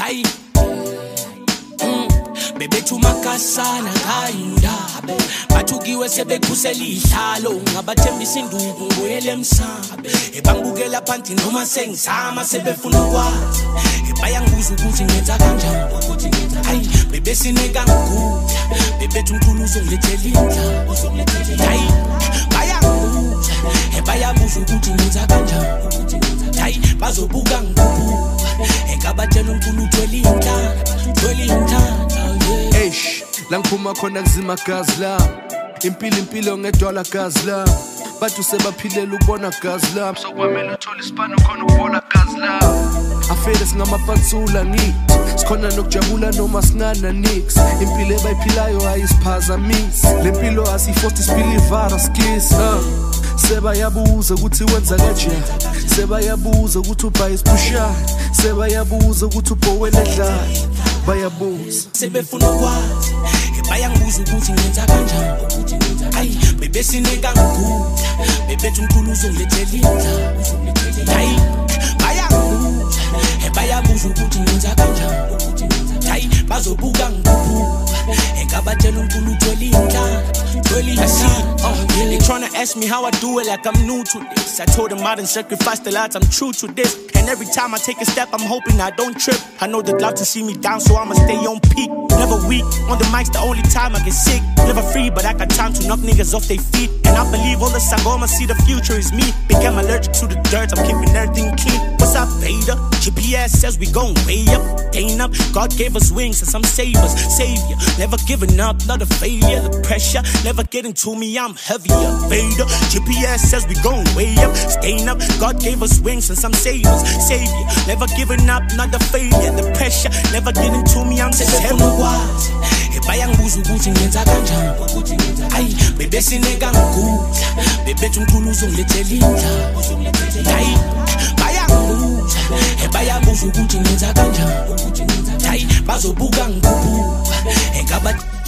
hayi bebethu makasana ngayindabe bathukiwe sebekhusela ihlalo ngabathembisa induku nguyele emsabe ebangibukela phansi noma sengizama sebefuna ukwazi bayangibuza ukuthi ngenza kanjani hayi bebesineka ngikude bebethu uNkulunkulu uzongilethela indla hayi bayangibuza bayabuza ukuthi ngenza kanjani hayi bazobuka ngikude engabatshela uNkulunkulu uthwele indla eish la ngiphuma khona kuzima gazi la impilo ngedwala gazi la bathu sebaphilela ukubona gazi la sokwamela uthola isipano khona ukubola gazi la afele singamapansula nithi sikhona nokujabula noma sinana nix impilo ebayiphilayo ayisiphazamisi lempilo asiforce isipilivara skis sebayabuza ukuthi wenza kanjani sebayabuza ukuthi ubhayi isipusha sebayabuza ukuthi ubhowela edlala bayabuza sebefuna ukwazi bayangibuza ukuthi ngenza kanjani hayi bebesineka ngikude bebethu uNkulunkulu uzongilethela indla hayi bayangibuza bayabuza ukuthi ngenza kanjani hayi bazobuka ngikude engabatshela uNkulunkulu uthwele indla they tryna ask me how I do it like I'm new to this. I told them I done sacrificed the lots, I'm true to this. And every time I take a step, I'm hoping I don't trip. I know they'd love to see me down, so I'ma stay on peak. Never weak, on the mic's the only time I get sick. Never free, but I got time to knock niggas off their feet. And I believe all the Sangoma see the future is me. Became allergic to the dirt, I'm keeping everything clean. What's up, Vader? GPS says we going way up, gain up. God gave us wings and some savers, savior. Never giving up, not a failure. The pressure never getting to me, I'm heavier. Vader, GPS says we going way up, staying up. God gave us wings and some savers, savior. Never giving up, not a failure. The pressure never getting to me, I'm just heavy. bayangibuza ukuthi ngenza kanjani hayi bebesineka ngikude bebethu uNkulunkulu uzongilethela indla hayi bayangibuza bayabuza ukuthi ngenza kanjani hayi bazobuka ngikude engabathi